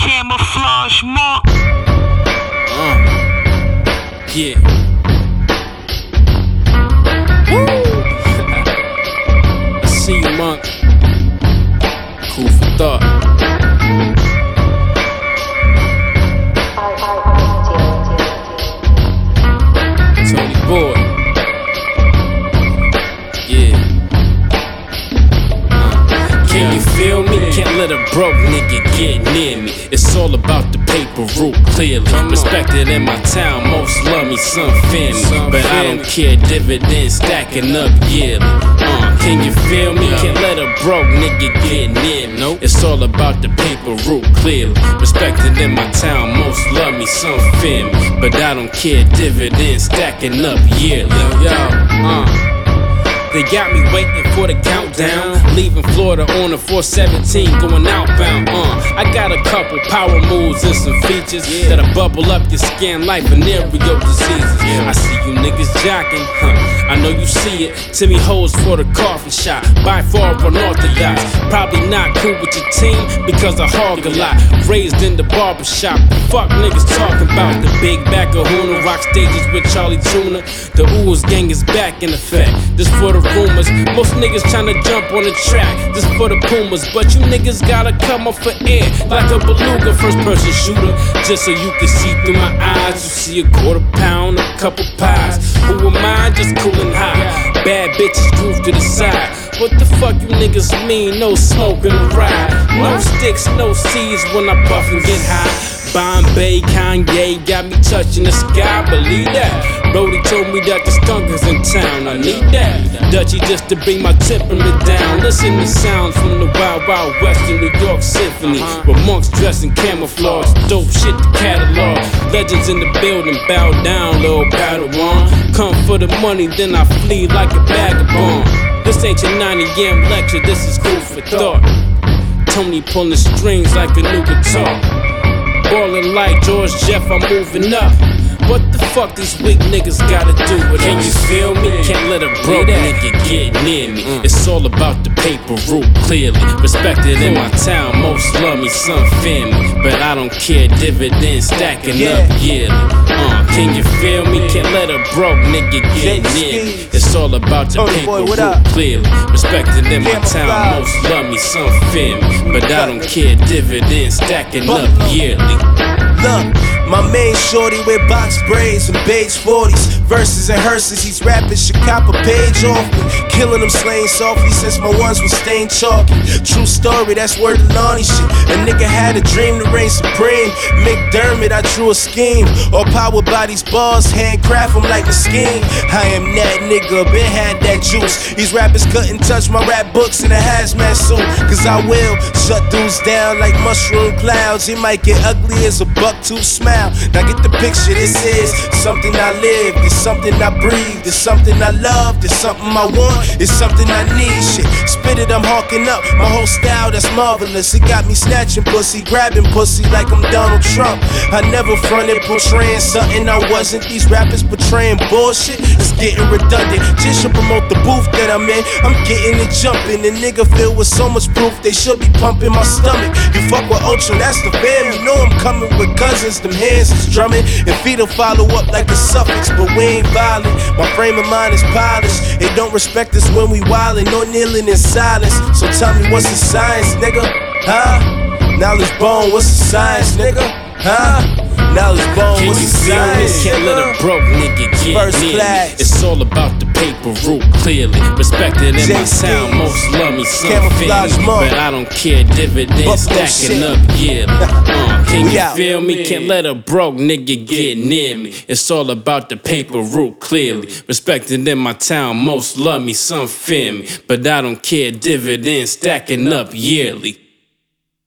Camouflage mark. Yeah. Woo! I see you, Monk. Cool for thought. Tony Boy. Yeah. Can you feel me? Can't let a broke nigga get near me. It's all about the paper route, clearly. Respected in my town, most love me, some family. But I don't care, dividends stacking up yearly. Can you feel me? Can't let a broke nigga get near me. It's all about the paper route, clearly. Respected in my town, most love me, some family. But I don't care, dividends stacking up yearly. They got me waiting for the countdown. Leaving Florida on a 417, going outbound. I got a couple power moves and some features that'll bubble up your skin like venereal diseases. I see you niggas jocking, I know you see it. Timmy hoes for the coffin shop, by far unorthodox. Probably not cool with your team because I hog a lot. Raised in the barbershop, fuck niggas talking about. The big back of Huna, rock stages with Charlie Tuna. The Ooze gang is back in effect. This for the rumors. Most niggas tryna jump on the track just for the Pumas, but you niggas gotta come up for air like a beluga, first person shooter. Just so you can see through my eyes, you see a quarter pound, a couple pies. Who am I? Just cool and high. Bad bitches groove to the side. What the fuck you niggas mean? No smoke in the ride. No sticks, no seeds when I puff and get high. Bombay, Kanye got me touching the sky, believe that. Brody told me that the skunk is in town, I need that. Dutchie just to bring my temperament down. Listen to sounds from the Wild Wild West in New York Symphony. With monks dressed in camouflage, dope shit to catalog. Legends in the building, bow down, little Padawan. Come for the money, then I flee like a vagabond. This ain't your 90 AM lecture, this is cool for thought. Tony pulling strings like a new guitar. Ballin' like George Jeff, I'm moving up. What the fuck these weak niggas gotta do with Can you feel me? Can't let a broke nigga get near me. It's all about the paper route, clearly. Respected in my town, most love me, some family. But I don't care, dividends stacking up yearly. Can you feel me? Can't let a broke nigga get near me. It's all about the paper route, clearly. Respected in my town, most love me, some family. But I don't care, dividends stacking up yearly. Look, my main shorty with box braids and beige 40s. Verses and hearses, these rappers should cop a page off me. Killing them slaying softly since my ones was stained chalky. True story, that's word of Lonnie shit. A nigga had a dream to reign supreme. McDermott, I drew a scheme. All powered by these bars, handcraft them like a scheme. I am that nigga, been had that juice. These rappers couldn't touch my rap books in a hazmat suit. Cause I will shut dudes down like mushroom clouds. It might get ugly as a buck-tooth smile. Now get the picture, this is something I live. It's something I breathe. It's something I love. It's something I want. It's something I need. Shit, spit it, I'm hawking up. My whole style, that's marvelous. It got me snatching pussy, grabbing pussy like I'm Donald Trump. I never fronted portraying something I wasn't. These rappers portraying bullshit. It's getting redundant. Just to promote the booth that I'm in. I'm getting it jumping. The nigga filled with so much proof, they should be pumping my stomach. You fuck with Ultra, that's the family. Know I'm coming with cousins, them hands is drumming. And feet'll follow up like a suffix, but we ain't violent. My frame of mind is polished. They don't respect us when we wildin', no kneeling in silence. So tell me what's the science, nigga? Huh? Knowledge bone, what's the science, nigga? Huh? Knowledge bone, what's the science, Can't let a broke nigga get First near class. me. It's all about the paper route, clearly. Respected in my town, most love me, some Camouflage family. monk. But I don't care, dividends Buffalo stacking shit. up yearly. Can We you out. feel me? Can't let a broke nigga get near me. It's all about the paper route, clearly. Respected in my town, most love me, some family. But I don't care, dividends stacking up yearly.